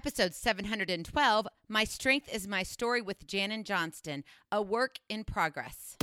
Episode 712, My Strength is My Story with Janin Johnston, a work in progress.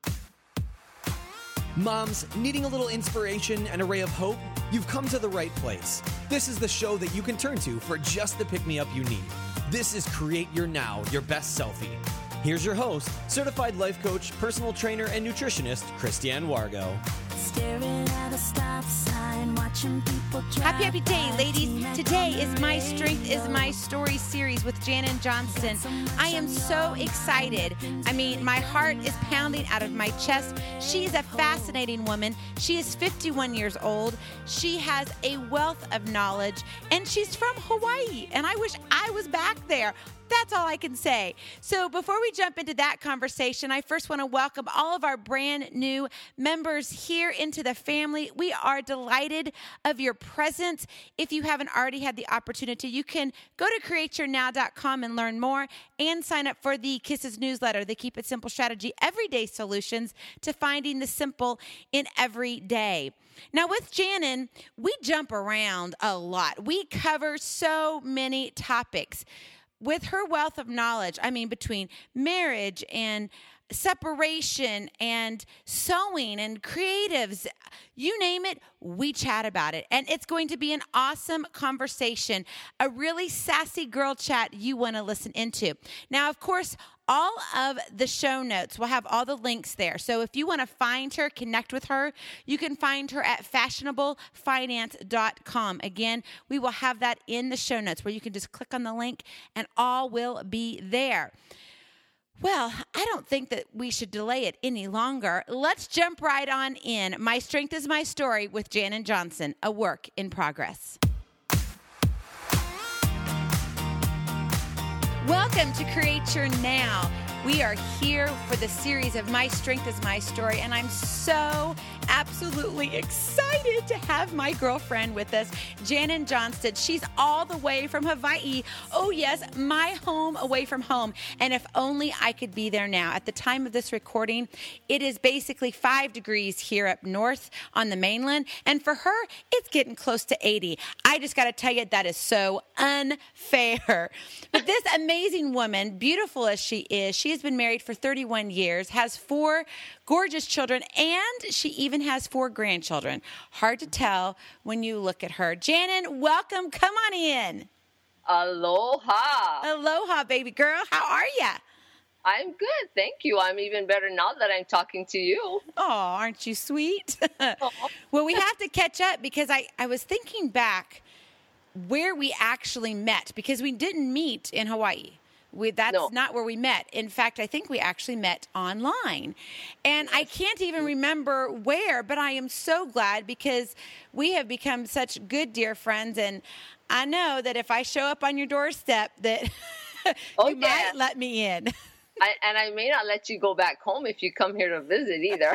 Moms, needing a little inspiration and a ray of hope? You've come to the right place. This is the show that you can turn to for just the pick-me-up you need. This is Create Your Now, Your Best Selfie. Here's your host, certified life coach, personal trainer, and nutritionist, Christiane Wargo. Staring at a stop sign, watching people drive. Happy day, ladies. Today is My Strength is My Story series with Janin Johnston. I am so excited. I mean, my heart is pounding out of my chest. She is a fascinating woman. She is 51 years old. She has a wealth of knowledge, and she's from Hawaii, and I wish I was back there. That's all I can say. So before we jump into that conversation, I first want to welcome all of our brand new members here into the family. We are delighted of your presence. If you haven't already had the opportunity, you can go to createyournow.com and learn more and sign up for the Kisses newsletter, the Keep It Simple Strategy Everyday Solutions to Finding the Simple in Every Day. Now, with Janin, we jump around a lot. We cover so many topics. With her wealth of knowledge, I mean, between marriage and separation and sewing and creatives, you name it, we chat about it. And it's going to be an awesome conversation, a really sassy girl chat you want to listen into. Now, of course, all of the show notes will have all the links there. So if you want to find her, connect with her, you can find her at fashionablefinance.com. Again, we will have that in the show notes where you can just click on the link and all will be there. Well, I don't think that we should delay it any longer. Let's jump right on in. My Strength is My Story with Janin Johnston, a work in progress. Welcome to Create Your Now. We are here for the series of My Strength is My Story, and I'm so absolutely excited to have my girlfriend with us, Janin Johnston. She's all the way from Hawaii. Oh, yes, my home away from home. And if only I could be there now. At the time of this recording, it is basically 5 degrees here up north on the mainland. And for her, it's getting close to 80. I just got to tell you, that is so unfair. But this amazing woman, beautiful as she has been married for 31 years, has 4 gorgeous children, and she even has 4 grandchildren. Hard to tell when you look at her. Janin, welcome. Come on in. Aloha. Aloha, baby girl. How are you? I'm good. Thank you. I'm even better now that I'm talking to you. Oh, aren't you sweet? Well, we have to catch up because I was thinking back where we actually met, because we didn't meet in Hawaii. That's not where we met. In fact, I think we actually met online. And I can't even remember where, but I am so glad because we have become such good, dear friends. And I know that if I show up on your doorstep that you might let me in. I may not let you go back home if you come here to visit either.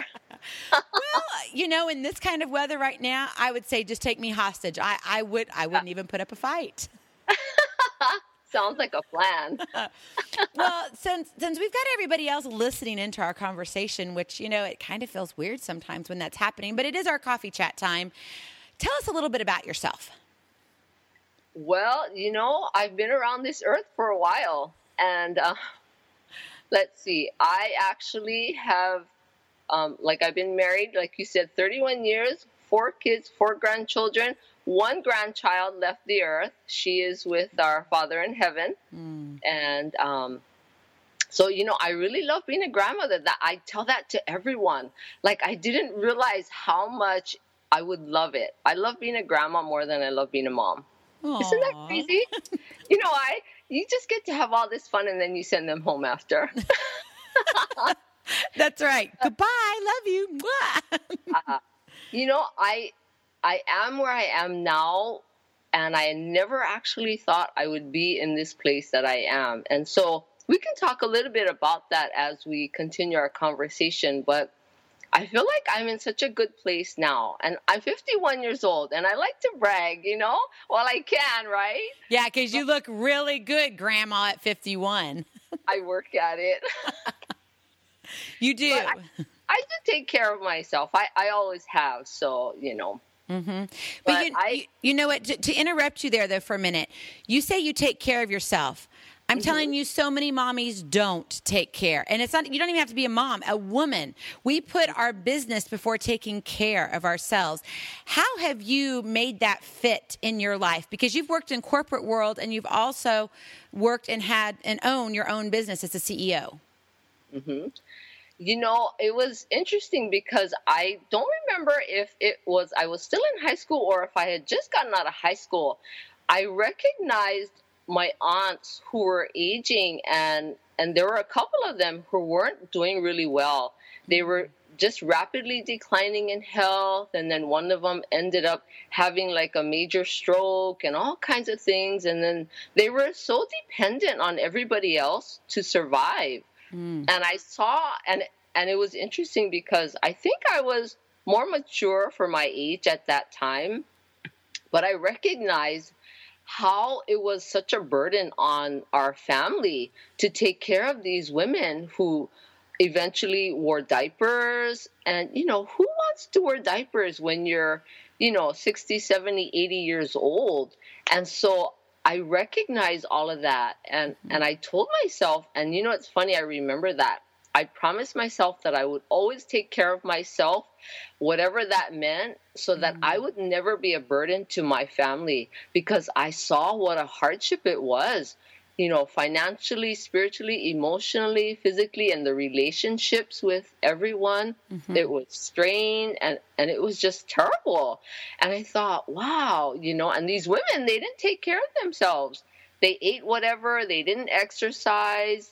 Well, in this kind of weather right now, I would say just take me hostage. I wouldn't even put up a fight. Sounds like a plan. Well, since we've got everybody else listening into our conversation, which, it kind of feels weird sometimes when that's happening, but it is our coffee chat time. Tell us a little bit about yourself. Well, I've been around this earth for a while. And let's see, I actually have, I've been married, like you said, 31 years, 4 kids, 4 grandchildren. 1 grandchild left the earth. She is with our Father in heaven. And so, I really love being a grandmother. That I tell that to everyone. I didn't realize how much I would love it. I love being a grandma more than I love being a mom. Aww. Isn't that crazy? You just get to have all this fun and then you send them home after. That's right. Goodbye. Love you. I am where I am now, and I never actually thought I would be in this place that I am. And so we can talk a little bit about that as we continue our conversation, but I feel like I'm in such a good place now. And I'm 51 years old, and I like to brag, while I can, right? Yeah, because you look really good, Grandma, at 51. I work at it. You do. I do take care of myself. I always have, so, But you know what? To interrupt you there, though, for a minute, you say you take care of yourself. I'm telling you, so many mommies don't take care. And it's not, you don't even have to be a mom, a woman. We put our business before taking care of ourselves. How have you made that fit in your life? Because you've worked in corporate world and you've also worked and had and own your own business as a CEO. Mm-hmm. You know, it was interesting because I don't remember if I was still in high school or if I had just gotten out of high school. I recognized my aunts who were aging, and there were a couple of them who weren't doing really well. They were just rapidly declining in health, and then one of them ended up having like a major stroke and all kinds of things, and then they were so dependent on everybody else to survive. And I saw, and it was interesting because I think I was more mature for my age at that time, but I recognized how it was such a burden on our family to take care of these women who eventually wore diapers. And, you know, who wants to wear diapers when you're, 60, 70, 80 years old? And so I recognized all of that. And I told myself, and, it's funny, I remember that. I promised myself that I would always take care of myself, whatever that meant, so that I would never be a burden to my family, because I saw what a hardship it was, financially, spiritually, emotionally, physically, and the relationships with everyone. It was strained and it was just terrible. And I thought, wow, and these women, they didn't take care of themselves. They ate whatever, they didn't exercise,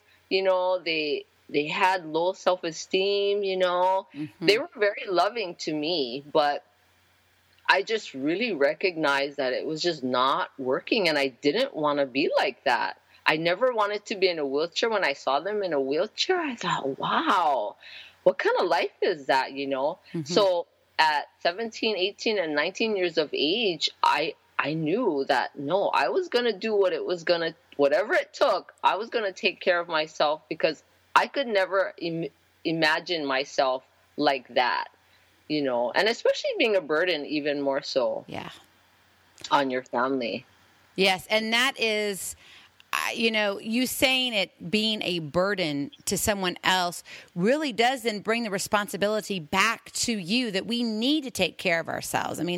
they had low self-esteem, They were very loving to me, but I just really recognized that it was just not working, and I didn't want to be like that. I never wanted to be in a wheelchair. When I saw them in a wheelchair, I thought, wow, what kind of life is that, So at 17, 18, and 19 years of age, I knew that, no, I was going to do whatever it took, I was going to take care of myself, because I could never imagine myself like that, and especially being a burden even more so on your family. Yes, and that is, you saying it being a burden to someone else really does then bring the responsibility back to you that we need to take care of ourselves. I mean,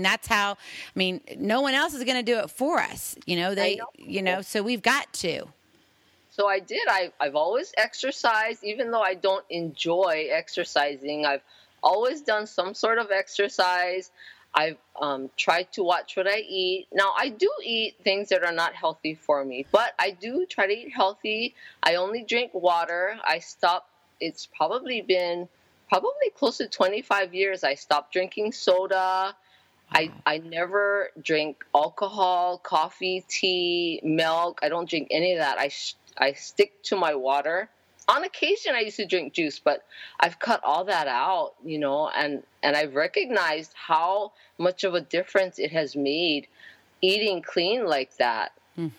no one else is going to do it for us, so we've got to. So I did. I've always exercised, even though I don't enjoy exercising. I've always done some sort of exercise. I've tried to watch what I eat. Now, I do eat things that are not healthy for me, but I do try to eat healthy. I only drink water. I stopped. It's probably been close to 25 years. I stopped drinking soda. I never drink alcohol, coffee, tea, milk. I don't drink any of that. I stick to my water. On occasion, I used to drink juice, but I've cut all that out, and I've recognized how much of a difference it has made eating clean like that.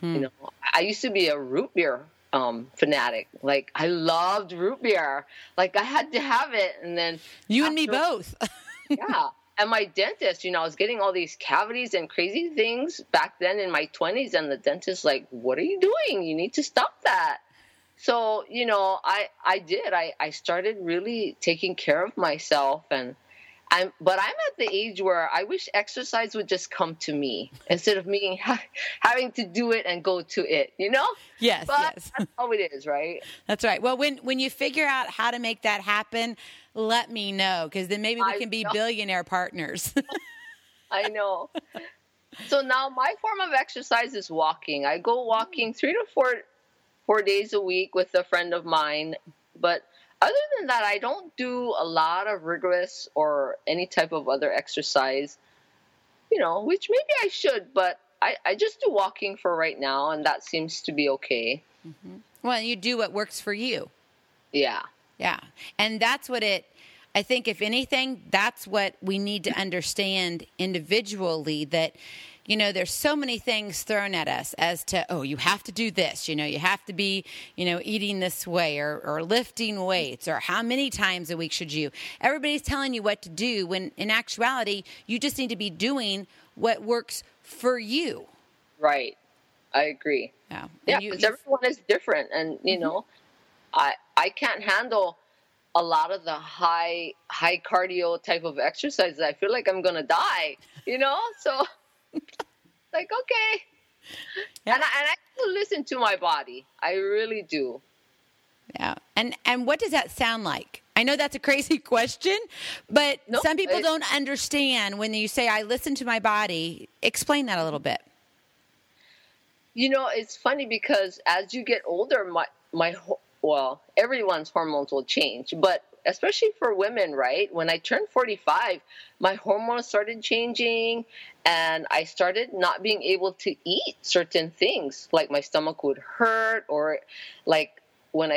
I used to be a root beer fanatic. Like, I loved root beer. Like, I had to have it. And then you and me both. Yeah. And my dentist, I was getting all these cavities and crazy things back then in my 20s. And the dentist like, what are you doing? You need to stop that. So, I did. I started really taking care of myself. But I'm at the age where I wish exercise would just come to me instead of me having to do it and go to it, Yes, but yes. That's how it is, right? That's right. Well, when you figure out how to make that happen, let me know, because then maybe we can be billionaire partners. I know. So now my form of exercise is walking. I go walking 3 to 4 days a week with a friend of mine. But other than that, I don't do a lot of rigorous or any type of other exercise, which maybe I should, but I just do walking for right now, and that seems to be okay. Well, you do what works for you. Yeah. Yeah. And that's what I think, if anything, that's what we need to understand individually, that, there's so many things thrown at us as to, oh, you have to do this, you have to be, eating this way or lifting weights or how many times a week should you. Everybody's telling you what to do when in actuality, you just need to be doing what works for you. Right. I agree. Yeah. Yeah, because everyone is different. And, I can't handle a lot of the high cardio type of exercises. I feel like I'm going to die, So, like, okay. Yeah. And I still listen to my body. I really do. Yeah. And what does that sound like? I know that's a crazy question, but some people don't understand when you say, I listen to my body. Explain that a little bit. It's funny because as you get older, everyone's hormones will change, but especially for women, right? When I turned 45, my hormones started changing and I started not being able to eat certain things. Like my stomach would hurt, or like when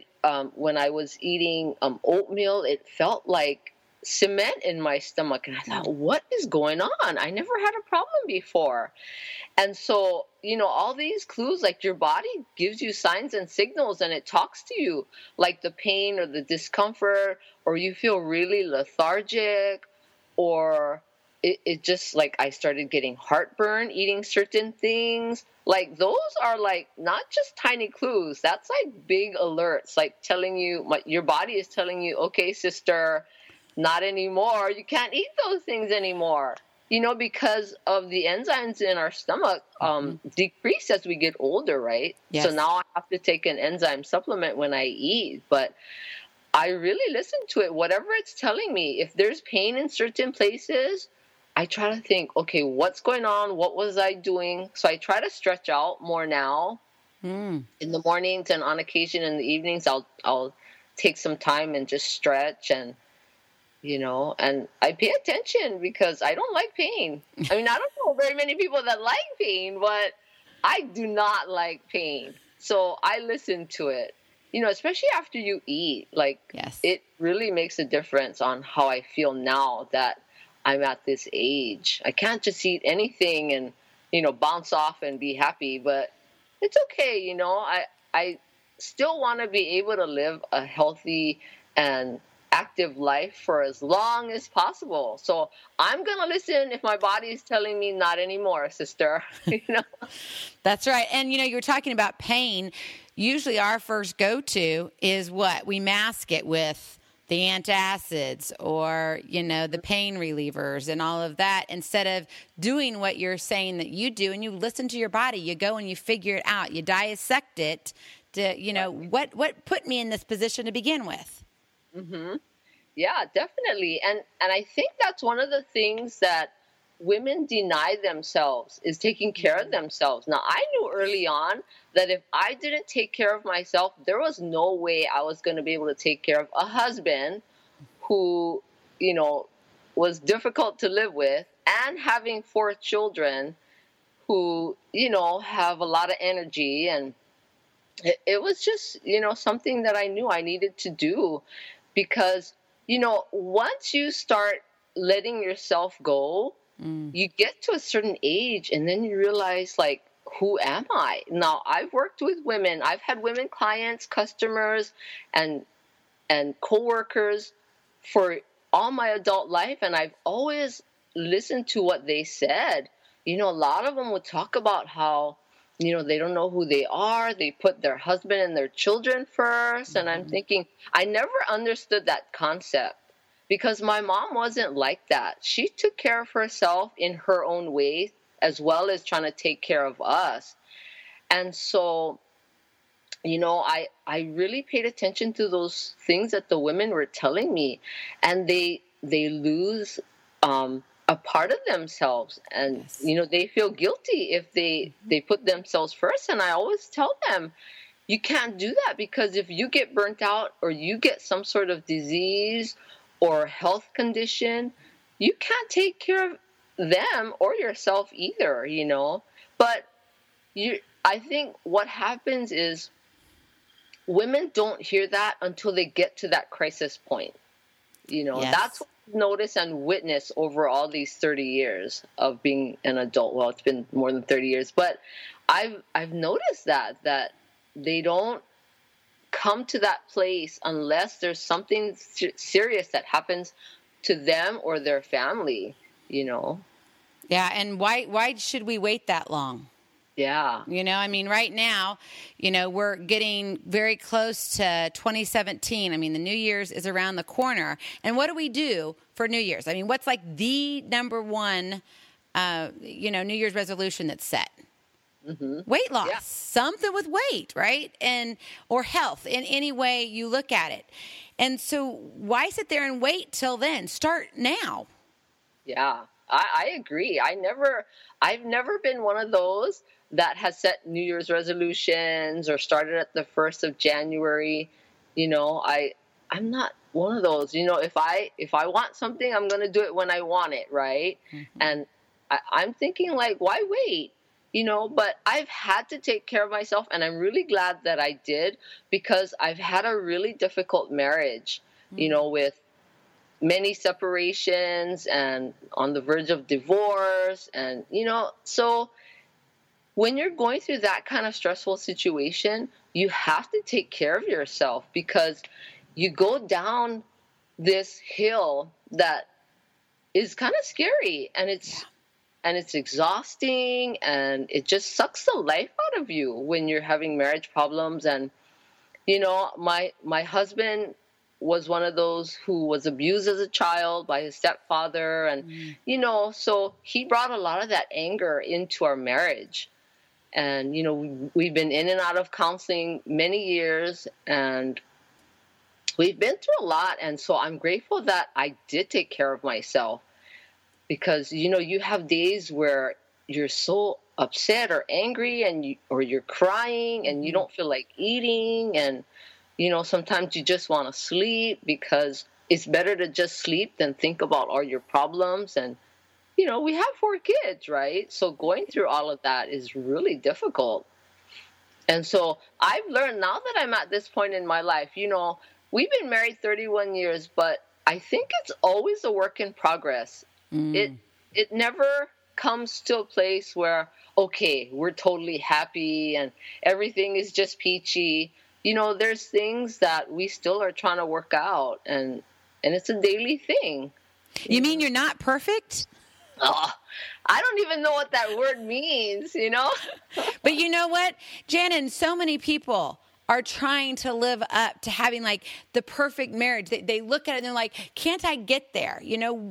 I was eating oatmeal, it felt like cement in my stomach. And I thought, what is going on? I never had a problem before. And so, all these clues, like your body gives you signs and signals and it talks to you, like the pain or the discomfort, or you feel really lethargic, or it just like I started getting heartburn eating certain things. Like those are like not just tiny clues. That's like big alerts, like telling you, your body is telling you, okay, sister, not anymore. You can't eat those things anymore. Because of the enzymes in our stomach decrease as we get older, right? Yes. So now I have to take an enzyme supplement when I eat. But I really listen to it, whatever it's telling me. If there's pain in certain places, I try to think, okay, what's going on? What was I doing? So I try to stretch out more now in the mornings, and on occasion in the evenings, I'll take some time and just stretch and and I pay attention because I don't like pain. I mean, I don't know very many people that like pain, but I do not like pain. So I listen to it, especially after you eat. Like, yes. It really makes a difference on how I feel now that I'm at this age. I can't just eat anything and, bounce off and be happy, but it's okay. I still want to be able to live a healthy and active life for as long as possible. So I'm going to listen if my body is telling me not anymore, sister. That's right. And, you were talking about pain. Usually our first go-to is what? We mask it with the antacids or, the pain relievers and all of that, instead of doing what you're saying that you do, and you listen to your body. You go and you figure it out. You dissect it to, what put me in this position to begin with. Mm-hmm. Yeah, definitely. And I think that's one of the things that women deny themselves, is taking care of themselves. Now, I knew early on that if I didn't take care of myself, there was no way I was going to be able to take care of a husband who, was difficult to live with, and having 4 children who, have a lot of energy. And it was just, something that I knew I needed to do. Because, once you start letting yourself go, you get to a certain age and then you realize, like, who am I? Now, I've worked with women. I've had women clients, customers, and coworkers for all my adult life. And I've always listened to what they said. A lot of them would talk about how, they don't know who they are. They put their husband and their children first. And I'm thinking, I never understood that concept because my mom wasn't like that. She took care of herself in her own way, as well as trying to take care of us. And so, I really paid attention to those things that the women were telling me, and they lose a part of themselves, and they feel guilty if they put themselves first. And I always tell them, you can't do that, because if you get burnt out or you get some sort of disease or health condition, you can't take care of them or yourself either, But I think what happens is women don't hear that until they get to that crisis point. Yes. That's what I've noticed and witnessed over all these 30 years of being an adult. Well, it's been more than 30 years, but I've noticed that they don't come to that place unless there's something serious that happens to them or their family, Yeah, and why should we wait that long? Yeah. I mean, right now, we're getting very close to 2017. I mean, the New Year's is around the corner. And what do we do for New Year's? I mean, what's like the number one, New Year's resolution that's set? Mm-hmm. Weight loss, yeah. Something with weight, right? Or health in any way you look at it. And so why sit there and wait till then? Start now. Yeah, I agree. I've never been one of those that has set New Year's resolutions or started at the 1st of January. I'm not one of those. If I want something, I'm going to do it when I want it, right? Mm-hmm. And I'm thinking like, why wait? But I've had to take care of myself, and I'm really glad that I did, because I've had a really difficult marriage, with many separations and on the verge of divorce. And, so when you're going through that kind of stressful situation, you have to take care of yourself, because you go down this hill that is kind of scary, and it's exhausting, and it just sucks the life out of you when you're having marriage problems. And, my husband was one of those who was abused as a child by his stepfather. And, so he brought a lot of that anger into our marriage. And, we've been in and out of counseling many years, and we've been through a lot. And so I'm grateful that I did take care of myself, because, you have days where you're so upset or angry, or you're crying and you don't feel like eating. And, sometimes you just want to sleep, because it's better to just sleep than think about all your problems. And, we have 4 kids, right? So going through all of that is really difficult. And so I've learned, now that I'm at this point in my life, we've been married 31 years, but I think it's always a work in progress. Mm. It never comes to a place where, okay, we're totally happy and everything is just peachy. There's things that we still are trying to work out, and it's a daily thing. You mean you're not perfect? Oh, I don't even know what that word means, But you know what, Janin, so many people are trying to live up to having like the perfect marriage. They look at it and they're like, can't I get there?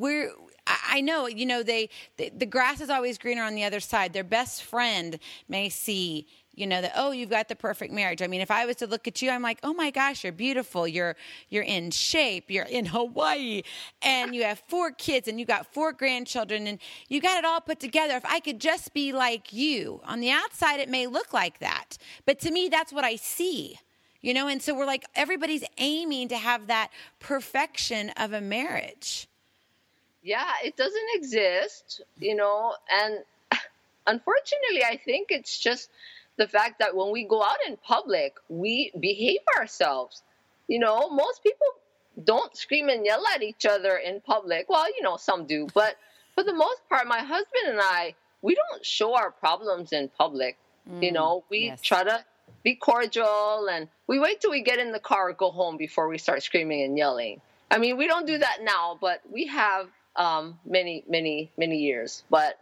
I know, the grass is always greener on the other side. Their best friend may see, that, oh, you've got the perfect marriage. I mean, if I was to look at you, I'm like, oh my gosh, you're beautiful. You're in shape. You're in Hawaii, and you have 4 kids, and you got 4 grandchildren, and you got it all put together. If I could just be like you, on the outside, it may look like that, but to me, that's what I see. And so we're like, everybody's aiming to have that perfection of a marriage. Yeah, it doesn't exist, and unfortunately, I think it's just the fact that when we go out in public, we behave ourselves. Most people don't scream and yell at each other in public. Well, some do, but for the most part, my husband and I, we don't show our problems in public. We try to be cordial, and we wait till we get in the car or go home before we start screaming and yelling. I mean, we don't do that now, but we have many, many, many years. But,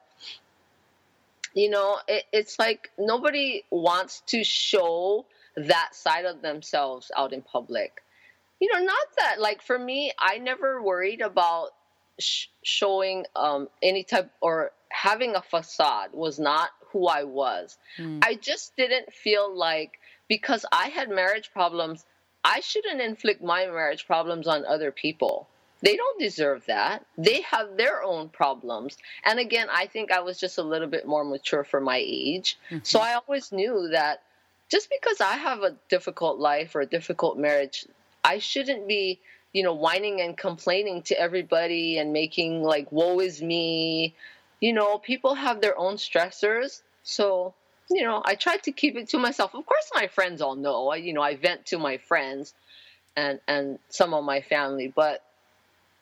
it's like nobody wants to show that side of themselves out in public. Not that, like, for me, I never worried about showing any type, or having a facade was not who I was. I just didn't feel like, because I had marriage problems, I shouldn't inflict my marriage problems on other people. They don't deserve that. They have their own problems. And again, I think I was just a little bit more mature for my age. Mm-hmm. So I always knew that just because I have a difficult life or a difficult marriage, I shouldn't be, whining and complaining to everybody and making like, woe is me. People have their own stressors. So, I tried to keep it to myself. Of course, my friends all know, I vent to my friends and some of my family, but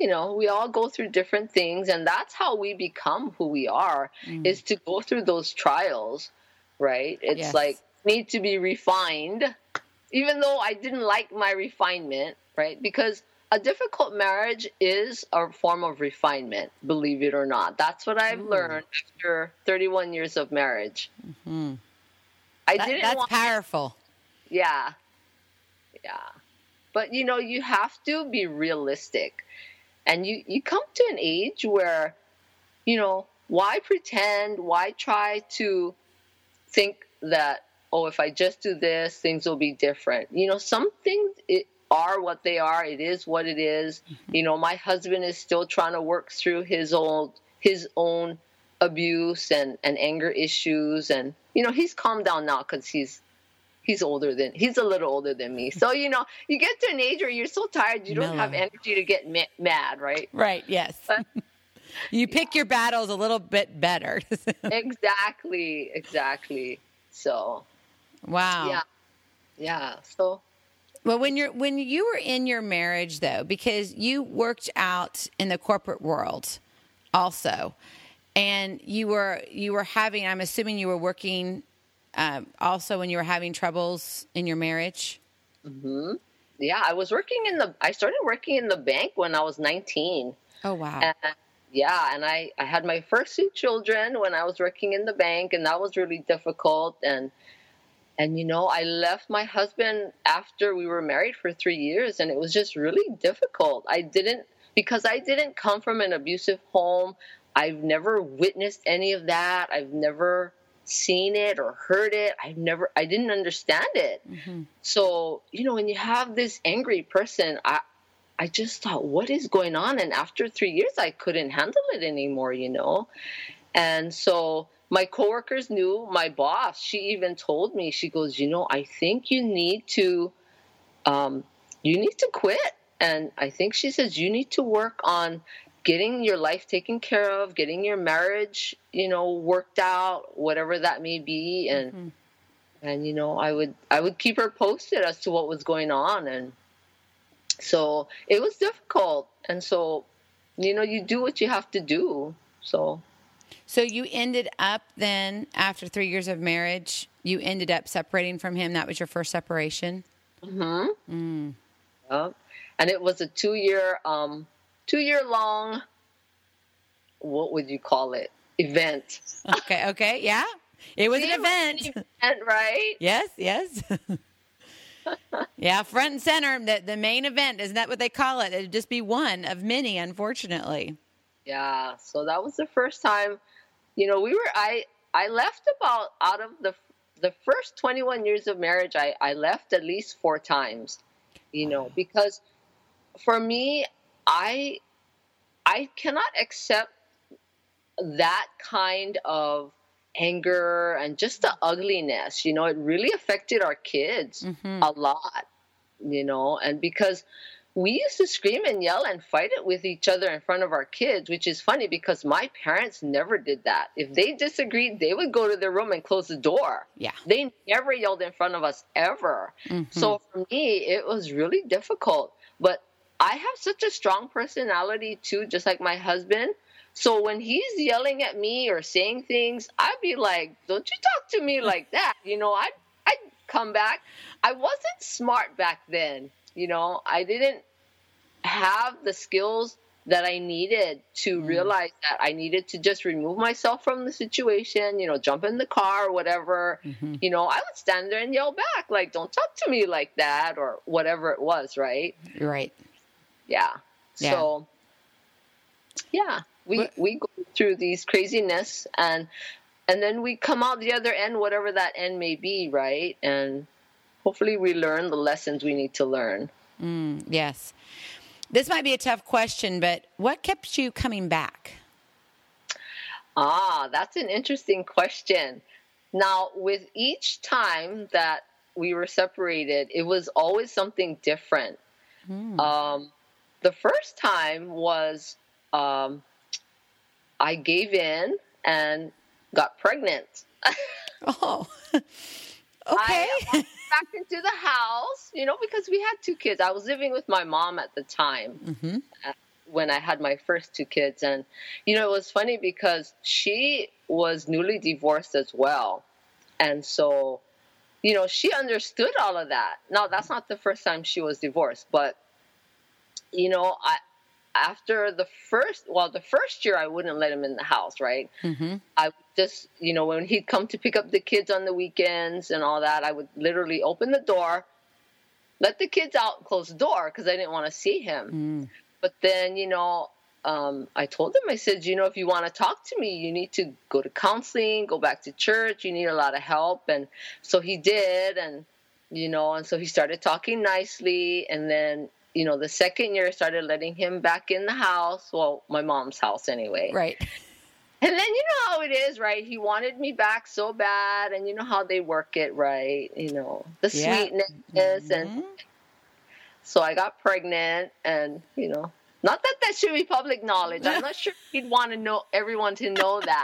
we all go through different things, and that's how we become who we are, is to go through those trials, right? It's Yes. like, need to be refined, even though I didn't like my refinement, right? Because a difficult marriage is a form of refinement, believe it or not. That's what I've learned after 31 years of marriage. That's powerful. Yeah. But, you have to be realistic. And you come to an age where, why pretend? Why try to think that, if I just do this, things will be different? Some things are what they are. It is what it is. My husband is still trying to work through his own abuse and anger issues. And, he's calmed down now because he's a little older than me. So, you get to an age where you're so tired, you don't have energy to get mad, right? Right, yes. But, you pick your battles a little bit better. Exactly. So. Wow. Yeah. So. Well, when you were in your marriage, though, because you worked out in the corporate world also, and you were having, I'm assuming you were working also when you were having troubles in your marriage? Mm-hmm. Yeah, I started working in the bank when I was 19. Oh, wow. And I had my first 2 children when I was working in the bank, and that was really difficult. And I left my husband after we were married for 3 years, and it was just really difficult. Because I didn't come from an abusive home. I've never witnessed any of that. I've never seen it or heard it. I didn't understand it. Mm-hmm. So, when you have this angry person, I just thought, what is going on? And after 3 years, I couldn't handle it anymore, And so my coworkers knew, my boss, she even told me, she goes, I think you need to quit. And I think she says, you need to work on getting your life taken care of, getting your marriage, worked out, whatever that may be. And, I would keep her posted as to what was going on. And so it was difficult. And so, you do what you have to do. So you ended up then, after 3 years of marriage, you ended up separating from him. That was your first separation? Mm-hmm. Yep. And it was a 2-year long, what would you call it? Event. Okay, yeah. It was an event, right? Yes. Yeah, front and center, the main event. Isn't that what they call it? It'd just be one of many, unfortunately. Yeah, so that was the first time, I left out of the first 21 years of marriage, I left at least 4 times, because for me, I cannot accept that kind of anger and just the ugliness. It really affected our kids a lot, and because we used to scream and yell and fight it with each other in front of our kids, which is funny because my parents never did that. If they disagreed, they would go to their room and close the door. Yeah. They never yelled in front of us ever. Mm-hmm. So for me, it was really difficult. But I have such a strong personality too, just like my husband. So when he's yelling at me or saying things, I'd be like, don't you talk to me like that. I'd come back. I wasn't smart back then. I didn't have the skills that I needed to realize that I needed to just remove myself from the situation, jump in the car or whatever. Mm-hmm. I would stand there and yell back, like, don't talk to me like that, or whatever it was, right? Right. Yeah. So, yeah, we go through these craziness and then we come out the other end, whatever that end may be, right? And hopefully we learn the lessons we need to learn. Yes. This might be a tough question, but what kept you coming back? That's an interesting question. Now, with each time that we were separated, it was always something different. The first time was I gave in and got pregnant. Oh, okay. I walked back into the house, because we had 2 kids. I was living with my mom at the time. Mm-hmm. when I had my first two kids. And, you know, it was funny because she was newly divorced as well. And so, you know, she understood all of that. Now, that's not the first time she was divorced, but, you know, after the first year, I wouldn't let him in the house, right? Mm-hmm. I would just, you know, when he'd come to pick up the kids on the weekends and all that, I would literally open the door, let the kids out, close the door because I didn't want to see him. But then, you know, I told him, I said, you know, if you want to talk to me, you need to go to counseling, go back to church. You need a lot of help. And so he did. And, you know, and so he started talking nicely. And then, you know, the second year I started letting him back in the house. Well, my mom's house anyway. Right. And then you know how it is, right? He wanted me back so bad. And you know how they work it, right? You know, the sweetness. And so I got pregnant and, you know, not that should be public knowledge. I'm not sure he'd want to know everyone to know that.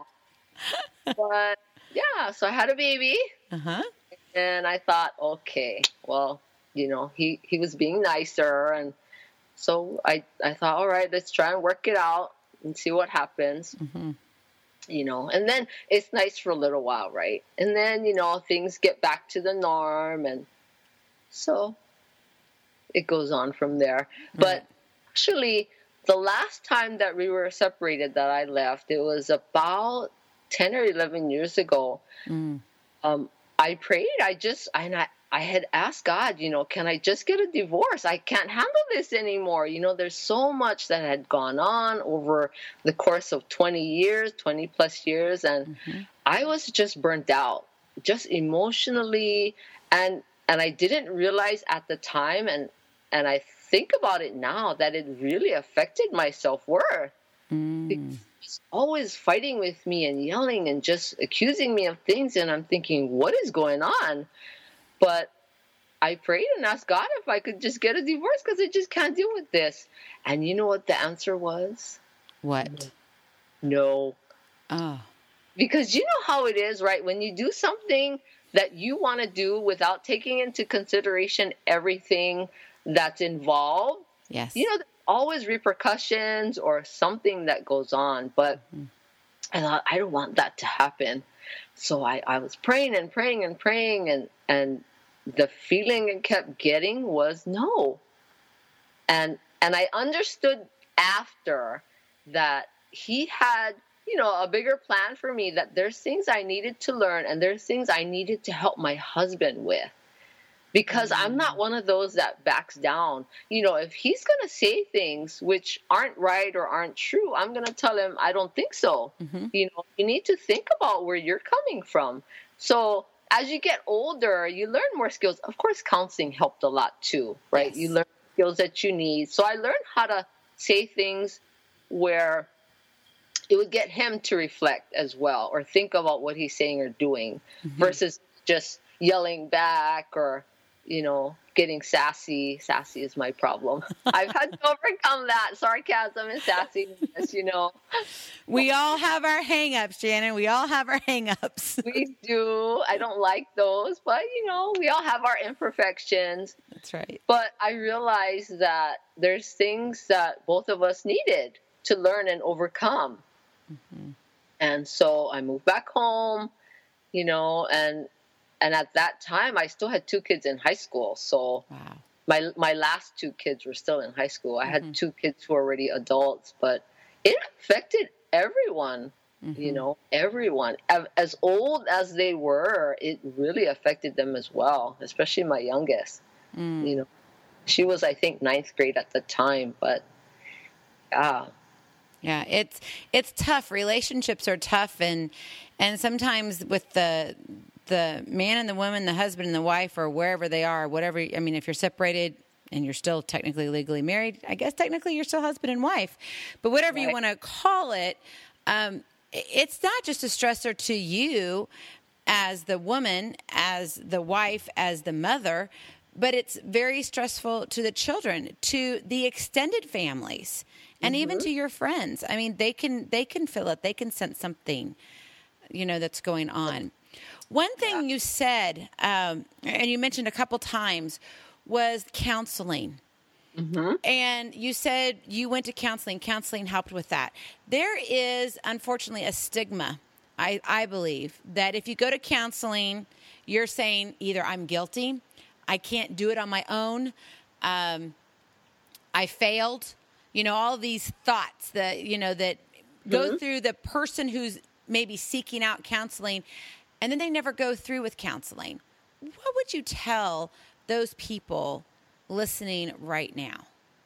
But yeah, so I had a baby. And I thought, okay, well, you know, he was being nicer. And so I thought, all right, let's try and work it out and see what happens. You know, and then it's nice for a little while, right? And then, you know, things get back to the norm. And so it goes on from there. But actually, the last time that we were separated that I left, it was about 10 or 11 years ago. I prayed. I had asked God, you know, can I just get a divorce? I can't handle this anymore. You know, there's so much that had gone on over the course of 20 plus years. And I was just burnt out, just emotionally. And I didn't realize at the time, and I think about it now, that it really affected my self-worth. Because he's always fighting with me and yelling and just accusing me of things. And I'm thinking, what is going on? But I prayed and asked God if I could just get a divorce because I just can't deal with this. And you know what the answer was? What? No. Oh. Because you know how it is, right? When you do something that you want to do without taking into consideration everything that's involved, yes, you know, there's always repercussions or something that goes on. But I thought, I don't want that to happen. So I was praying and praying and praying, and the feeling I kept getting was no. And I understood after that he had, you know, a bigger plan for me, that there's things I needed to learn and there's things I needed to help my husband with. Because I'm not one of those that backs down. You know, if he's going to say things which aren't right or aren't true, I'm going to tell him, I don't think so. You know, you need to think about where you're coming from. So as you get older, you learn more skills. Of course, counseling helped a lot too, right? Yes. You learn skills that you need. So I learned how to say things where it would get him to reflect as well, or think about what he's saying or doing, versus just yelling back or, you know, getting sassy. Sassy is my problem. I've had to overcome that. Sarcasm and sassiness, you know. We all have our hang-ups, Shannon. We all have our hang-ups. We do. I don't like those, but, you know, we all have our imperfections. That's right. But I realized that there's things that both of us needed to learn and overcome. And so I moved back home, you know, and at that time I still had two kids in high school. So my last two kids were still in high school. I had two kids who were already adults, but it affected everyone, you know, everyone. As old as they were, it really affected them as well, especially my youngest. You know, she was, I think, 9th grade at the time, but yeah, it's tough. Relationships are tough, and sometimes with the man and the woman, the husband and the wife, or wherever they are, whatever. I mean, if you're separated and you're still technically legally married, I guess technically you're still husband and wife. But whatever you want to call it, it's not just a stressor to you as the woman, as the wife, as the mother, but it's very stressful to the children, to the extended families, and even to your friends. I mean, they can feel it. They can sense something, you know, that's going on. One thing you said, and you mentioned a couple times, was counseling. And you said you went to counseling. Counseling helped with that. There is, unfortunately, a stigma, I believe, that if you go to counseling, you're saying either I'm guilty, I can't do it on my own, I failed, all of these thoughts that, that go through the person who's maybe seeking out counseling, and then they never go through with counseling. What would you tell those people listening right now?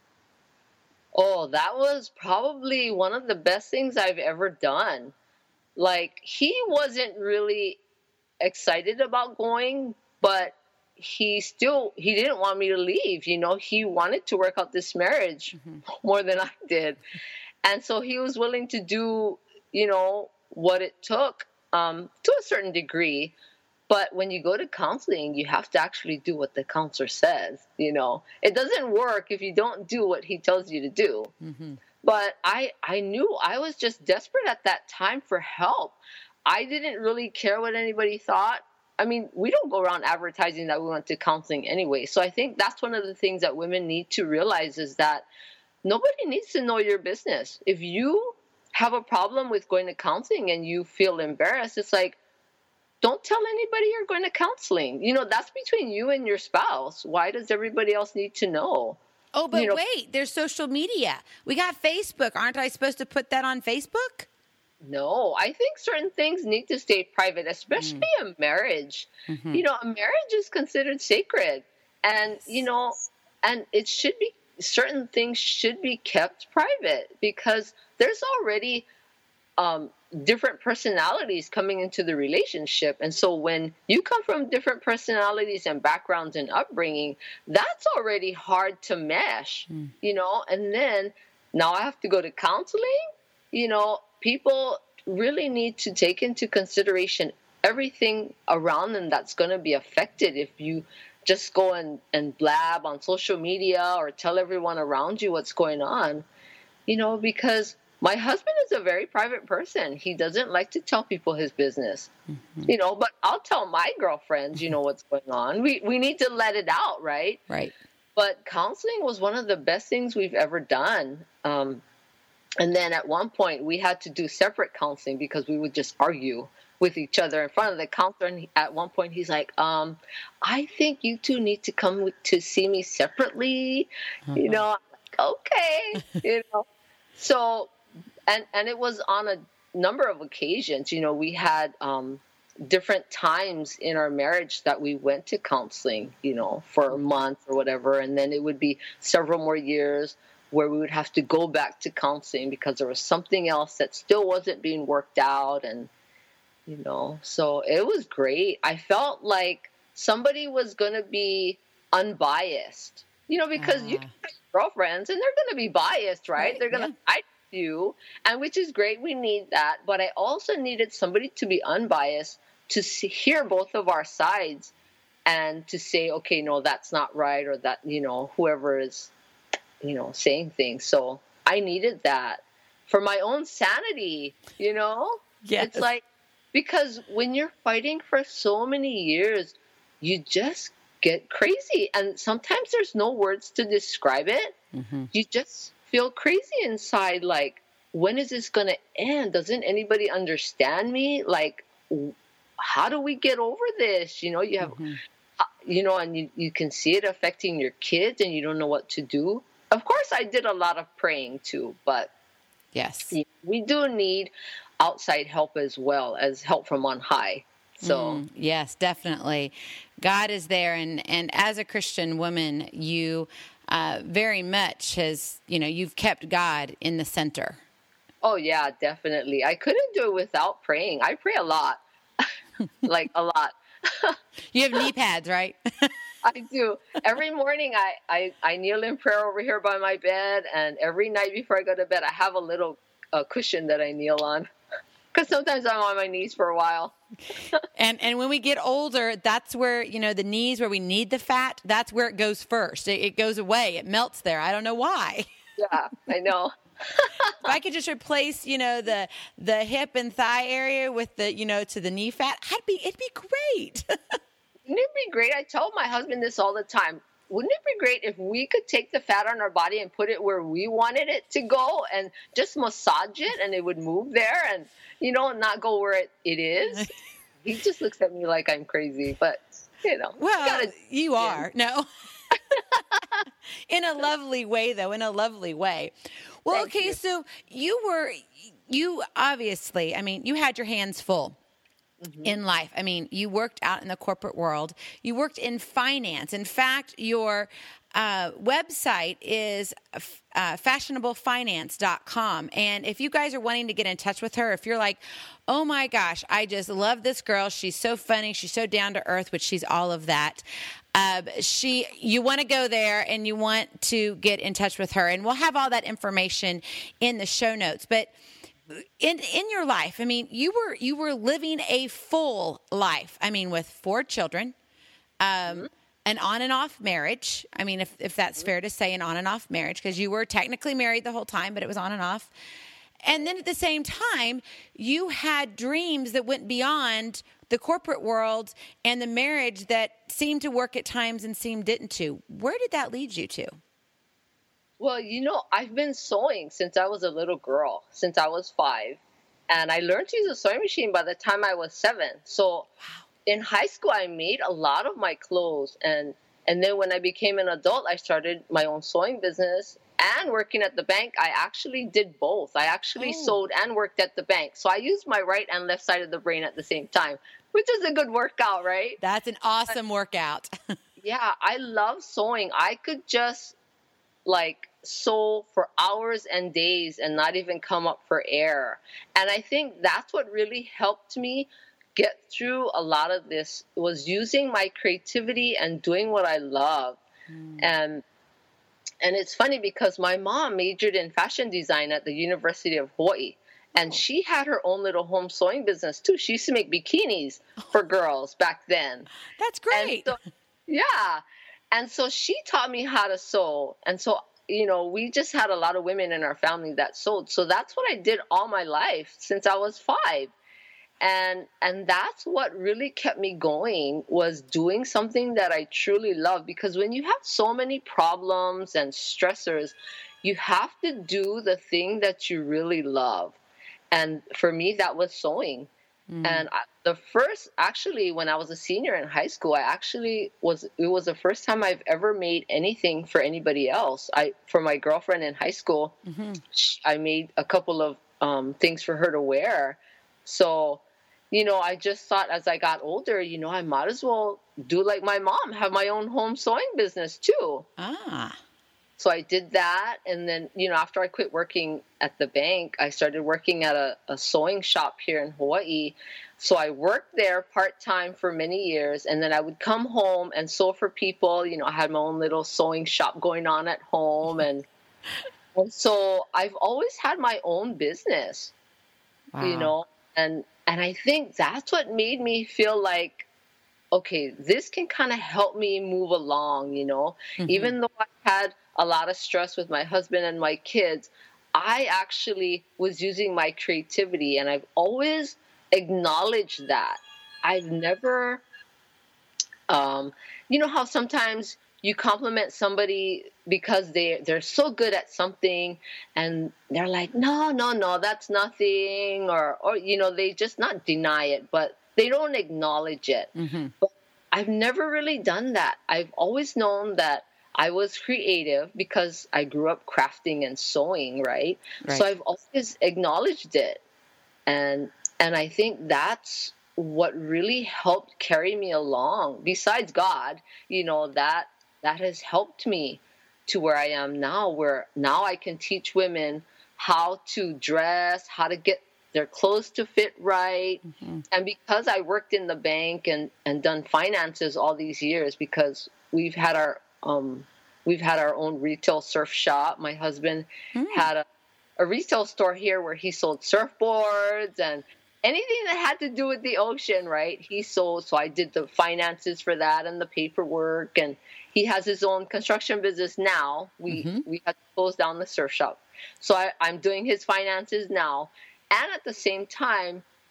Oh, that was probably one of the best things I've ever done. Like, he wasn't really excited about going, but he didn't want me to leave. He wanted to work out this marriage more than I did. And so he was willing to do, what it took to a certain degree. But when you go to counseling, you have to actually do what the counselor says. It doesn't work if you don't do what he tells you to do. But I knew I was just desperate at that time for help. I didn't really care what anybody thought. I mean, we don't go around advertising that we went to counseling anyway. So I think that's one of the things that women need to realize is that nobody needs to know your business. If you have a problem with going to counseling and you feel embarrassed, it's like, don't tell anybody you're going to counseling. That's between you and your spouse. Why does everybody else need to know? Oh, but wait, there's social media. We got Facebook. Aren't I supposed to put that on Facebook? No, I think certain things need to stay private, especially a marriage. A marriage is considered sacred. And, and it should be, certain things should be kept private because there's already different personalities coming into the relationship. And so when you come from different personalities and backgrounds and upbringing, that's already hard to mesh, and then now I have to go to counseling. People really need to take into consideration everything around them that's going to be affected if you just go and blab on social media or tell everyone around you what's going on, because my husband is a very private person. He doesn't like to tell people his business, but I'll tell my girlfriends, what's going on. We need to let it out, right? Right. But counseling was one of the best things we've ever done. And then at one point we had to do separate counseling because we would just argue with each other in front of the counselor. And at one point he's like, I think you two need to come to see me separately. I'm like, okay, So, and it was on a number of occasions, we had different times in our marriage that we went to counseling, for a month or whatever. And then it would be several more years where we would have to go back to counseling because there was something else that still wasn't being worked out. And, so it was great. I felt like somebody was going to be unbiased, because you can have girlfriends and they're going to be biased, right? They're going to fight you, and which is great. We need that. But I also needed somebody to be unbiased to hear both of our sides and to say, okay, no, that's not right. Or that, whoever is, saying things. So I needed that for my own sanity, Yes. It's like, because when you're fighting for so many years, you just get crazy. And sometimes there's no words to describe it. You just feel crazy inside. Like, when is this going to end? Doesn't anybody understand me? Like, how do we get over this? You have, and you can see it affecting your kids and you don't know what to do. Of course, I did a lot of praying too, but yes, we do need outside help as well as help from on high. So yes, definitely. God is there. And as a Christian woman, you very much you've kept God in the center. Oh, yeah, definitely. I couldn't do it without praying. I pray a lot, like a lot. You have knee pads, right? I do. Every morning I kneel in prayer over here by my bed. And every night before I go to bed, I have a little cushion that I kneel on. Because sometimes I'm on my knees for a while. And when we get older, that's where, the knees where we need the fat, that's where it goes first. It goes away. It melts there. I don't know why. Yeah, I know. If I could just replace, the hip and thigh area with the, to the knee fat, it'd be great. It'd be great. I tell my husband this all the time. wouldn't it be great if we could take the fat on our body and put it where we wanted it to go and just massage it and it would move there and, not go where it is? He just looks at me like I'm crazy, but, Well, you are. No. In a lovely way, though, in a lovely way. Well, Thank okay, you. so you obviously, you had your hands full. In life. You worked out in the corporate world. You worked in finance. In fact, your website is fashionablefinance.com. And if you guys are wanting to get in touch with her, if you're like, oh my gosh, I just love this girl. She's so funny. She's so down to earth, which she's all of that. You want to go there and you want to get in touch with her. And we'll have all that information in the show notes. But in your life, you were living a full life. With 4 children, an on and off marriage. If that's fair to say, an on and off marriage, because you were technically married the whole time, but it was on and off. And then at the same time, you had dreams that went beyond the corporate world and the marriage that seemed to work at times and seemed didn't to. Where did that lead you to? Well, I've been sewing since I was a little girl, since I was 5. And I learned to use a sewing machine by the time I was 7. So in high school, I made a lot of my clothes. And then when I became an adult, I started my own sewing business and working at the bank. I actually did both. I actually sewed and worked at the bank. So I used my right and left side of the brain at the same time, which is a good workout, right? That's an awesome workout. Yeah, I love sewing. I could just sew for hours and days and not even come up for air. And I think that's what really helped me get through a lot of this, was using my creativity and doing what I love. And it's funny because my mom majored in fashion design at the University of Hawaii. And she had her own little home sewing business too. She used to make bikinis for girls back then. That's great. And so, yeah. And so she taught me how to sew. And so we just had a lot of women in our family that sewed. So that's what I did all my life since I was 5. And that's what really kept me going, was doing something that I truly love. Because when you have so many problems and stressors, you have to do the thing that you really love. And for me, that was sewing. And when I was a senior in high school, it was the first time I've ever made anything for anybody else. For my girlfriend in high school, I made a couple of things for her to wear. So, I just thought as I got older, I might as well do like my mom, have my own home sewing business too. So I did that. And then, after I quit working at the bank, I started working at a sewing shop here in Hawaii. So I worked there part-time for many years. And then I would come home and sew for people. I had my own little sewing shop going on at home. And so I've always had my own business, and I think that's what made me feel like, okay, this can kind of help me move along, even though I had a lot of stress with my husband and my kids, I actually was using my creativity, and I've always acknowledged that. I've never, how sometimes you compliment somebody because they're so good at something and they're like, no, that's nothing, or they just not deny it, but they don't acknowledge it. But I've never really done that. I've always known that I was creative because I grew up crafting and sewing, right? So I've always acknowledged it. And I think that's what really helped carry me along. Besides God, that has helped me to where I am now, where now I can teach women how to dress, how to get their clothes to fit right. And because I worked in the bank and done finances all these years, because we've had our own retail surf shop. My husband had a retail store here where he sold surfboards and anything that had to do with the ocean, right? He sold. So I did the finances for that and the paperwork. And he has his own construction business now. We had to close down the surf shop. So I'm doing his finances now. And at the same time,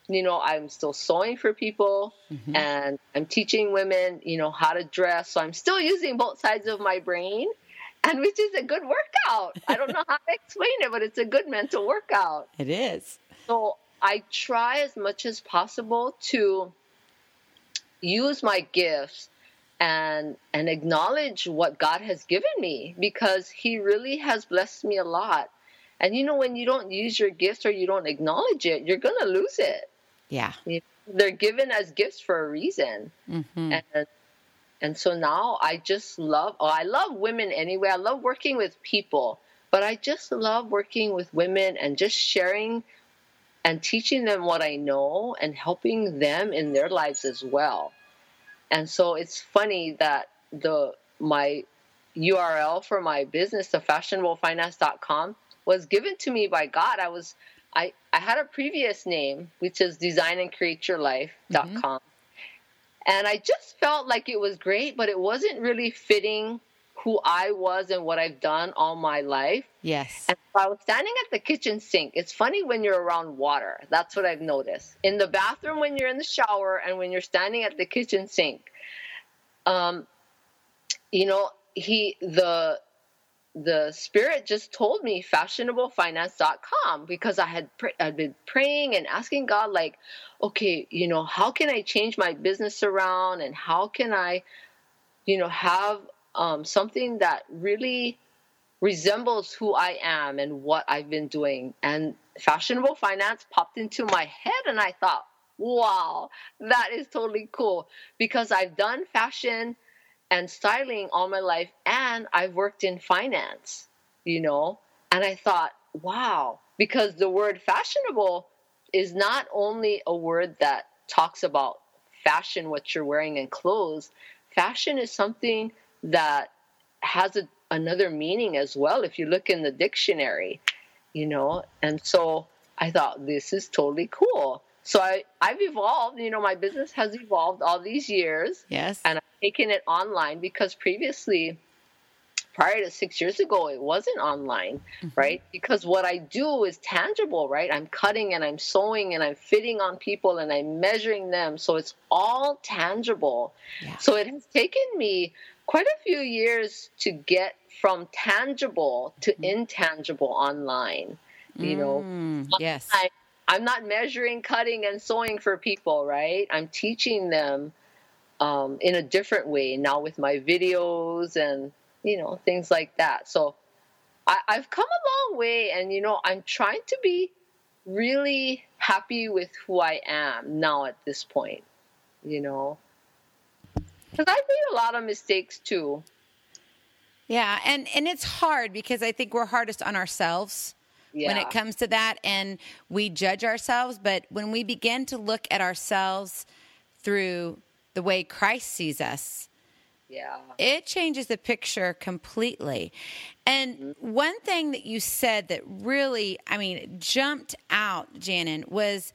I'm still sewing for people and I'm teaching women, how to dress. So I'm still using both sides of my brain, and which is a good workout. I don't know how to explain it, but it's a good mental workout. It is. So I try as much as possible to use my gifts and acknowledge what God has given me, because he really has blessed me a lot. And when you don't use your gifts or you don't acknowledge it, you're going to lose it. Yeah. They're given as gifts for a reason. And so now I love women anyway. I love working with people, but I just love working with women and just sharing and teaching them what I know and helping them in their lives as well. And so it's funny that my URL for my business, the fashionablefinance.com, was given to me by God. I had a previous name, which is designandcreateyourlife.com. And I just felt like it was great, but it wasn't really fitting who I was and what I've done all my life. Yes. And so I was standing at the kitchen sink. It's funny when you're around water. That's what I've noticed. In the bathroom when you're in the shower and when you're standing at the kitchen sink, the Spirit just told me fashionablefinance.com, because I'd been praying and asking God, like, okay, how can I change my business around, and how can I, have something that really resembles who I am and what I've been doing. And Fashionable Finance popped into my head, and I thought, wow, that is totally cool, because I've done fashion and styling all my life, and I've worked in finance, and I thought, wow, because the word fashionable is not only a word that talks about fashion, what you're wearing and clothes. Fashion is something that has another meaning as well, if you look in the dictionary, and so I thought, this is totally cool. So I've evolved, my business has evolved all these years. Yes. And I've taken it online, because previously, prior to 6 years ago, it wasn't online, right? Because what I do is tangible, right? I'm cutting and I'm sewing and I'm fitting on people and I'm measuring them. So it's all tangible. Yeah. So it has taken me quite a few years to get from tangible to intangible online, Yes. I'm not measuring, cutting, and sewing for people, right? I'm teaching them in a different way now with my videos and, things like that. So I've come a long way, and, I'm trying to be really happy with who I am now at this point, because I've made a lot of mistakes too. Yeah, and it's hard, because I think we're hardest on ourselves. When it comes to that, and we judge ourselves. But when we begin to look at ourselves through the way Christ sees us, it changes the picture completely. And one thing that you said that really, jumped out, Janin, was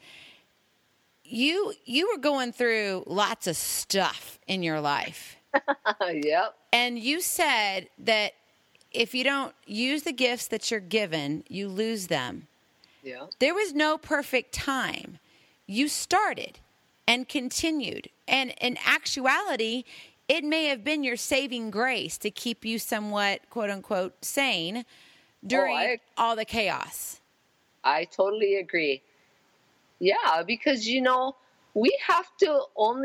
you were going through lots of stuff in your life. Yep. And you said that if you don't use the gifts that you're given, you lose them. Yeah. There was no perfect time. You started and continued. And in actuality, it may have been your saving grace to keep you somewhat, quote unquote, sane during all the chaos. I totally agree. Yeah, because, we have to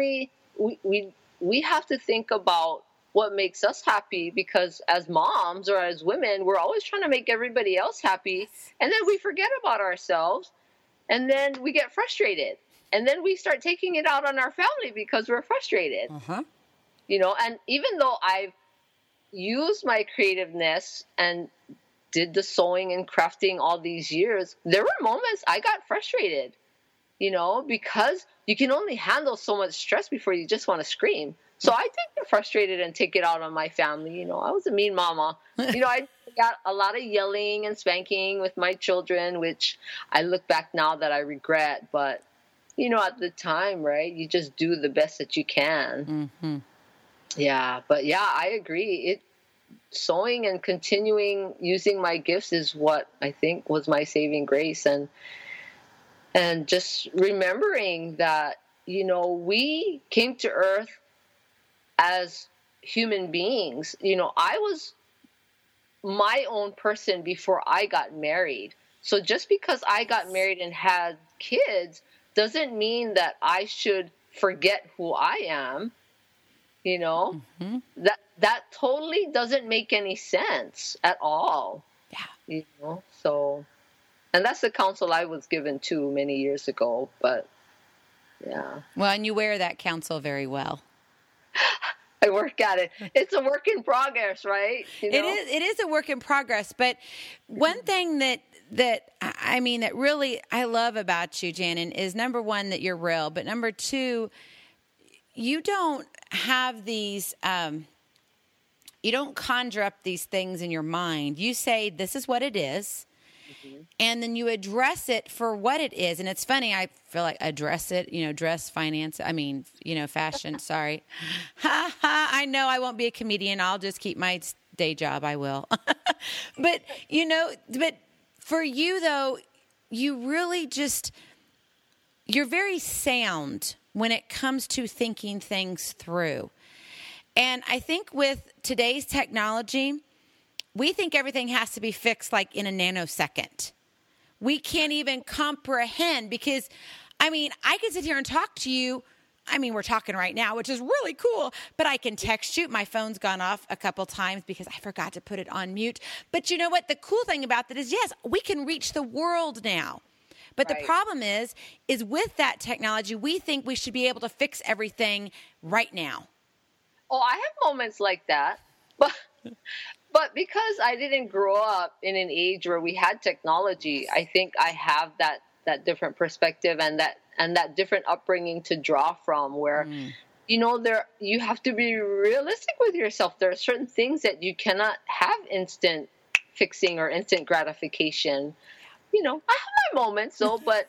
we have to think about what makes us happy, because as moms or as women, we're always trying to make everybody else happy. And then we forget about ourselves, and then we get frustrated, and then we start taking it out on our family because we're frustrated. And even though I've used my creativeness and did the sewing and crafting all these years, there were moments I got frustrated, because you can only handle so much stress before you just want to scream. So I get frustrated and take it out on my family. I was a mean mama. I got a lot of yelling and spanking with my children, which I look back now that I regret. But, at the time, right, you just do the best that you can. Yeah, but I agree. Sewing and continuing using my gifts is what I think was my saving grace. And And just remembering that, we came to earth as human beings. I was my own person before I got married. So just because I got married and had kids doesn't mean that I should forget who I am. Mm-hmm. That totally doesn't make any sense at all. Yeah. So, and that's the counsel I was given too many years ago, but yeah. Well, and you wear that counsel very well. I work at it. It's a work in progress, right? It is a work in progress. But one thing that really I love about you, Janin, is number one, that you're real. But number two, you don't have these, you don't conjure up these things in your mind. You say, this is what it is. Mm-hmm. And then you address it for what it is. And it's funny, I feel like address it, dress, finance, fashion, sorry. Ha ha, I know I won't be a comedian. I'll just keep my day job. I will. But for you though, you really you're very sound when it comes to thinking things through. And I think with today's technology, we think everything has to be fixed like in a nanosecond. We can't even comprehend because, I can sit here and talk to you. We're talking right now, which is really cool, but I can text you. My phone's gone off a couple times because I forgot to put it on mute. But you know what? The cool thing about that is, yes, we can reach the world now. But right. The problem is with that technology, we think we should be able to fix everything right now. Oh, I have moments like that, but because I didn't grow up in an age where we had technology, I think I have that different perspective and that different upbringing to draw from. Where, you have to be realistic with yourself. There are certain things that you cannot have instant fixing or instant gratification. I have my moments though, but.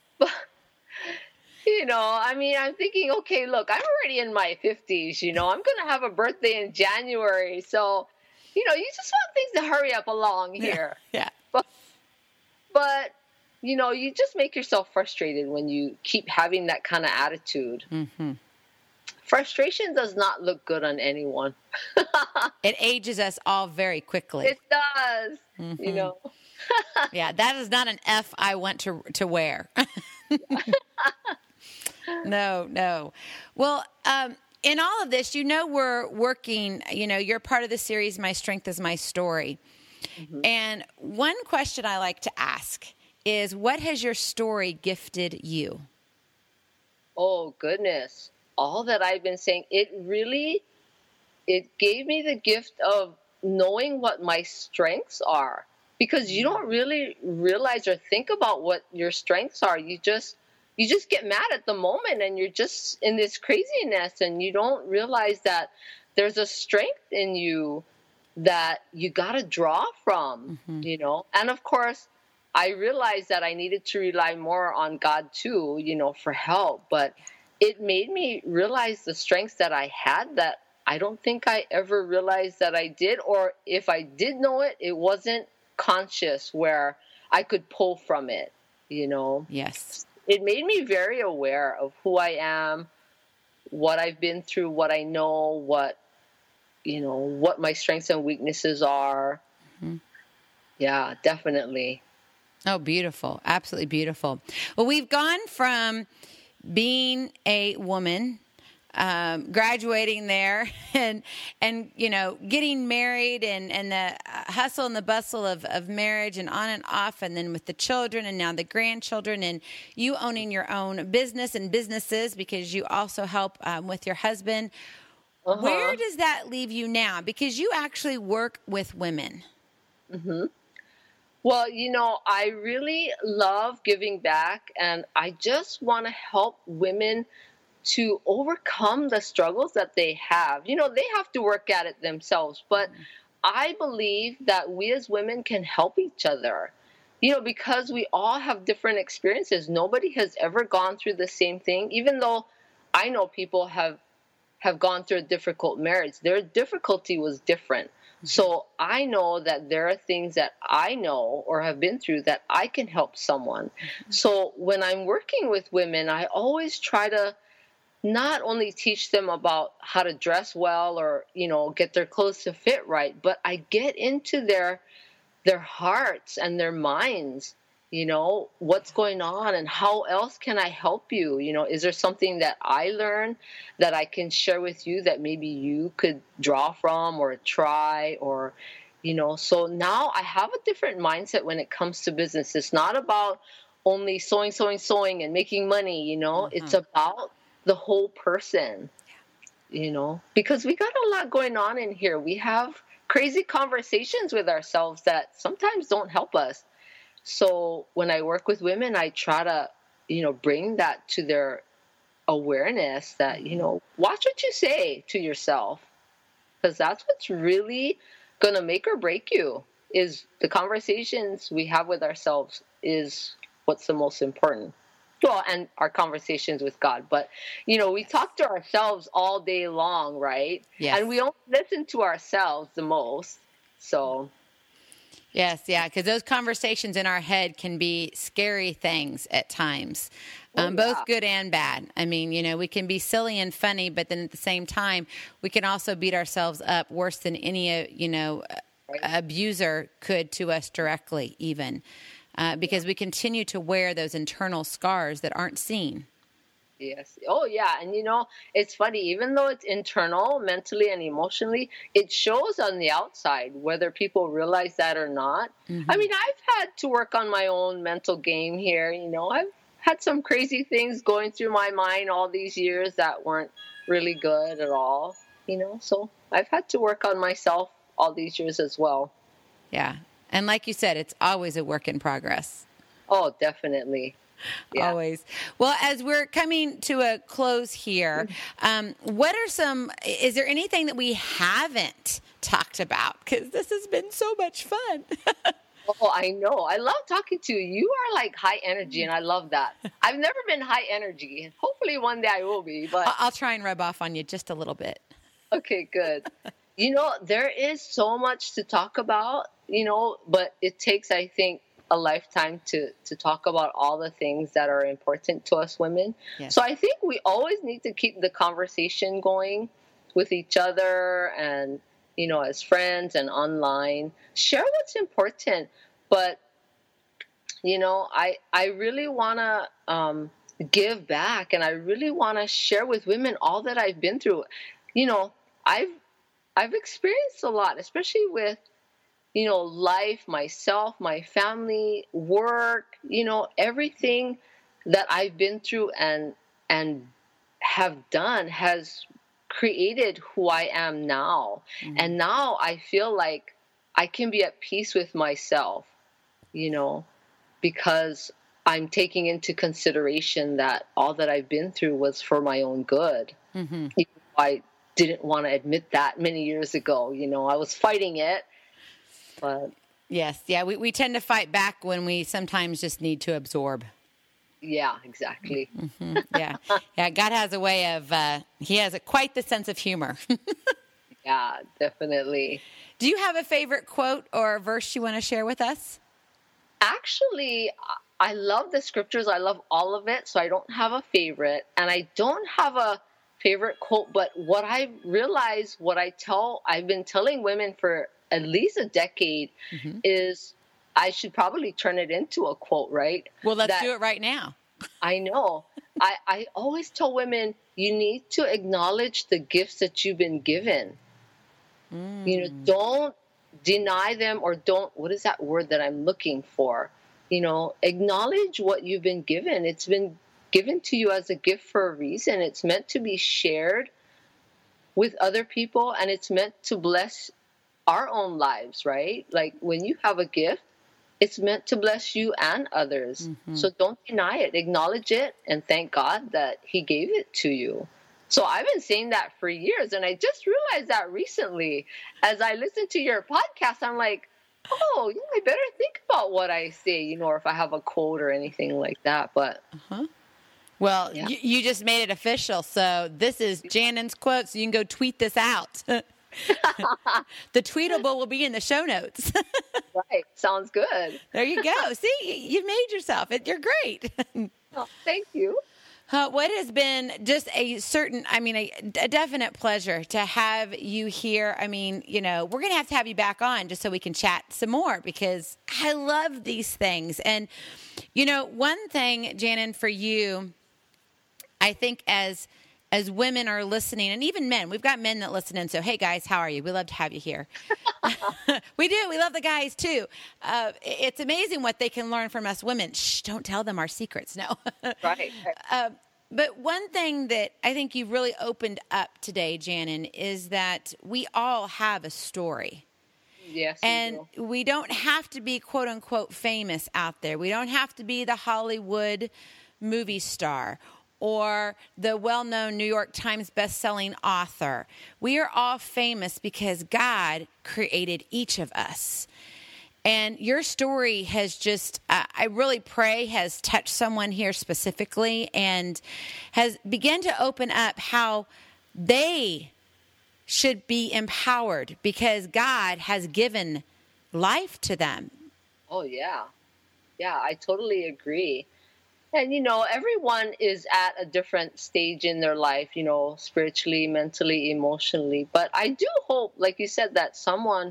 I'm thinking, okay, look, I'm already in my 50s, I'm going to have a birthday in January. So, you just want things to hurry up along here. Yeah. But you just make yourself frustrated when you keep having that kind of attitude. Mm-hmm. Frustration does not look good on anyone. It ages us all very quickly. It does, mm-hmm. Yeah, that is not an F I want to wear. No. Well, in all of this, we're working, you're part of the series, My Strength is My Story. Mm-hmm. And one question I like to ask is, what has your story gifted you? Oh, goodness. All that I've been saying, it gave me the gift of knowing what my strengths are, because you don't really realize or think about what your strengths are. You just get mad at the moment and you're just in this craziness and you don't realize that there's a strength in you that you got to draw from, mm-hmm. And of course, I realized that I needed to rely more on God too, for help. But it made me realize the strengths that I had that I don't think I ever realized that I did. Or if I did know it, it wasn't conscious where I could pull from it, Yes. It made me very aware of who I am, what I've been through, what I know, what my strengths and weaknesses are. Mm-hmm. Yeah, definitely. Oh, beautiful. Absolutely beautiful. Well, we've gone from being a woman, graduating there and getting married and the hustle and the bustle of marriage and on and off, and then with the children and now the grandchildren, and you owning your own business and businesses because you also help with your husband. Uh-huh. Where does that leave you now? Because you actually work with women. Mm-hmm. Well, I really love giving back, and I just want to help women to overcome the struggles that they have. They have to work at it themselves, but I believe that we as women can help each other, because we all have different experiences. Nobody has ever gone through the same thing, even though I know people have gone through a difficult marriage. Their difficulty was different. So I know that there are things that I know or have been through that I can help someone. So when I'm working with women, I always try to not only teach them about how to dress well or, get their clothes to fit right, but I get into their hearts and their minds, what's going on and how else can I help you? Is there something that I learned that I can share with you that maybe you could draw from or try or, so now I have a different mindset when it comes to business. It's not about only sewing and making money, it's about the whole person, because we got a lot going on in here. We have crazy conversations with ourselves that sometimes don't help us. So when I work with women, I try to, bring that to their awareness that, watch what you say to yourself, because that's what's really going to make or break you. Is the conversations we have with ourselves is what's the most important. Well, and our conversations with God. But, we talk to ourselves all day long, right? Yes. And we only listen to ourselves the most. So. Yes, yeah, because those conversations in our head can be scary things at times, both good and bad. I mean, we can be silly and funny, but then at the same time, we can also beat ourselves up worse than any, abuser could to us directly even. Because we continue to wear those internal scars that aren't seen. Yes. Oh, yeah. And, it's funny, even though it's internal, mentally and emotionally, it shows on the outside, whether people realize that or not. Mm-hmm. I mean, I've had to work on my own mental game here. I've had some crazy things going through my mind all these years that weren't really good at all, so I've had to work on myself all these years as well. Yeah. And like you said, it's always a work in progress. Oh, definitely. Yeah. Always. Well, as we're coming to a close here, is there anything that we haven't talked about? Because this has been so much fun. Oh, I know. I love talking to you. You are like high energy, and I love that. I've never been high energy. Hopefully one day I will be. But I'll try and rub off on you just a little bit. Okay, good. There is so much to talk about, but it takes, I think, a lifetime to talk about all the things that are important to us women. Yes. So I think we always need to keep the conversation going with each other and, as friends and online. Share what's important. But, I really want to give back, and I really want to share with women all that I've been through. I've experienced a lot, especially with, life, myself, my family, work, everything that I've been through and have done has created who I am now. Mm-hmm. And now I feel like I can be at peace with myself, because I'm taking into consideration that all that I've been through was for my own good. Mm-hmm. I didn't want to admit that many years ago. I was fighting it. But yes, yeah, we tend to fight back when we sometimes just need to absorb. Yeah, exactly. Mm-hmm. Yeah. God has a way of, he has quite the sense of humor. Yeah, definitely. Do you have a favorite quote or verse you want to share with us? Actually, I love the scriptures. I love all of it. So I don't have a favorite, and I don't have a favorite quote, but what I realized, I've been telling women for at least a decade, mm-hmm. is I should probably turn it into a quote, right? Well, let's do it right now. I know. I always tell women, you need to acknowledge the gifts that you've been given. Don't deny them, or what is that word that I'm looking for? Acknowledge what you've been given. It's been given to you as a gift for a reason. It's meant to be shared with other people, and it's meant to bless our own lives, right? Like when you have a gift, it's meant to bless you and others. Mm-hmm. So don't deny it. Acknowledge it and thank God that he gave it to you. So I've been saying that for years, and I just realized that recently. As I listen to your podcast, I'm like, oh, yeah, I better think about what I say, or if I have a quote or anything like that. But Well, yeah. You just made it official. So this is Janen's quote, so you can go tweet this out. The tweetable will be in the show notes. Right. Sounds good. There you go. See, you made yourself. You're great. Oh, thank you. What has been just a definite pleasure to have you here. I mean, we're going to have you back on just so we can chat some more because I love these things. And, one thing, Janin, for you, I think as women are listening, and even men, we've got men that listen in. So, hey, guys, how are you? We love to have you here. We do. We love the guys, too. It's amazing what they can learn from us women. Shh, don't tell them our secrets. No. Right. But one thing that I think you've really opened up today, Janin, is that we all have a story. Yes. And we don't have to be, quote unquote, famous out there. We don't have to be the Hollywood movie star or the well-known New York Times best-selling author. We are all famous because God created each of us. And your story has just, I really pray, has touched someone here specifically and has begun to open up how they should be empowered because God has given life to them. Oh, yeah. Yeah, I totally agree. And, everyone is at a different stage in their life, spiritually, mentally, emotionally. But I do hope, like you said, that someone,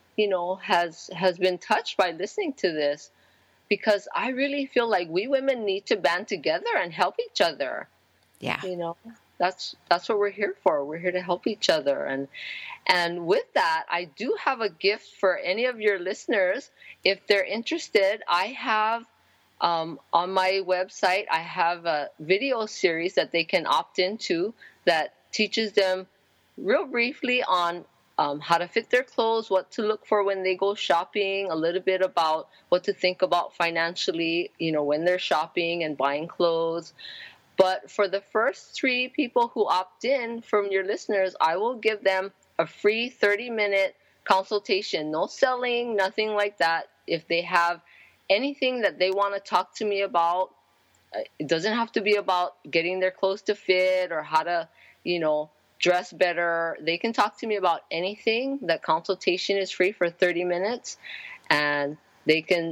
has been touched by listening to this because I really feel like we women need to band together and help each other. Yeah. That's what we're here for. We're here to help each other. And with that, I do have a gift for any of your listeners. If they're interested, I have on my website, I have a video series that they can opt into that teaches them real briefly on how to fit their clothes, what to look for when they go shopping, a little bit about what to think about financially, when they're shopping and buying clothes. But for the first 3 people who opt in from your listeners, I will give them a free 30-minute consultation. No selling, nothing like that. If they have anything that they want to talk to me about, it doesn't have to be about getting their clothes to fit or how to, dress better. They can talk to me about anything. The consultation is free for 30 minutes, and they can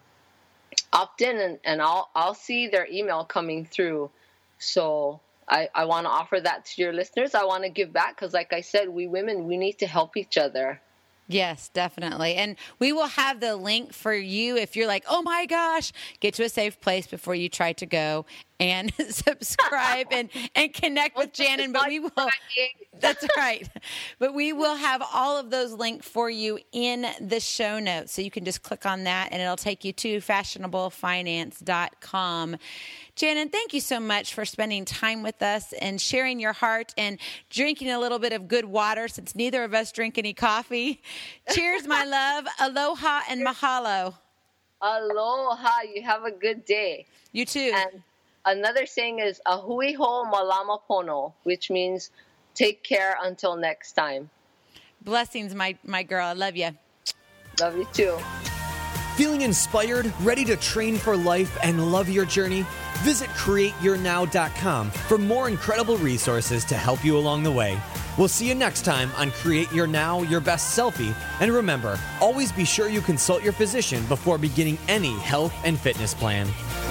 opt in, and I'll see their email coming through. So I want to offer that to your listeners. I want to give back because, like I said, we women, we need to help each other. Yes, definitely. And we will have the link for you if you're like, oh my gosh, get to a safe place before you try to go and subscribe and connect with Janin. But we will, that's right. But we will have all of those linked for you in the show notes. So you can just click on that and it'll take you to fashionablefinance.com. Janin, thank you so much for spending time with us and sharing your heart and drinking a little bit of good water since neither of us drink any coffee. Cheers, my love. Aloha and mahalo. Aloha. You have a good day. You too. And another saying is ahui ho malama pono, which means take care until next time. Blessings, my girl. I love you. Love you too. Feeling inspired, ready to train for life and love your journey? Visit CreateYourNow.com for more incredible resources to help you along the way. We'll see you next time on Create Your Now, Your Best Selfie. And remember, always be sure you consult your physician before beginning any health and fitness plan.